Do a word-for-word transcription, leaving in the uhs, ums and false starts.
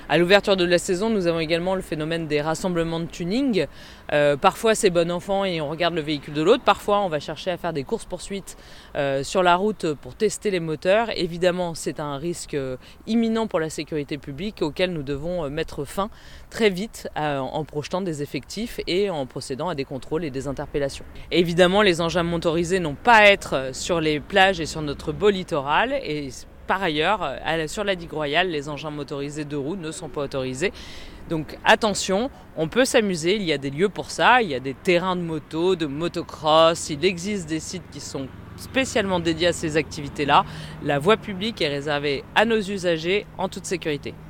À l'ouverture de la saison, nous avons également le phénomène des rassemblements de tuning. Euh, parfois c'est bon enfant et on regarde le véhicule de l'autre. Parfois on va chercher à faire des courses-poursuites euh, sur la route pour tester les moteurs. Évidemment c'est un risque euh, imminent pour la sécurité publique auquel nous devons euh, mettre fin très vite euh, en projetant des effectifs et en procédant à des contrôles et des interpellations. Et évidemment les engins motorisés n'ont pas à être sur les plages et sur notre beau littoral. Et par ailleurs, sur la digue royale, les engins motorisés de roues ne sont pas autorisés. Donc attention, on peut s'amuser, il y a des lieux pour ça, il y a des terrains de moto, de motocross, il existe des sites qui sont spécialement dédiés à ces activités-là. La voie publique est réservée à nos usagers en toute sécurité.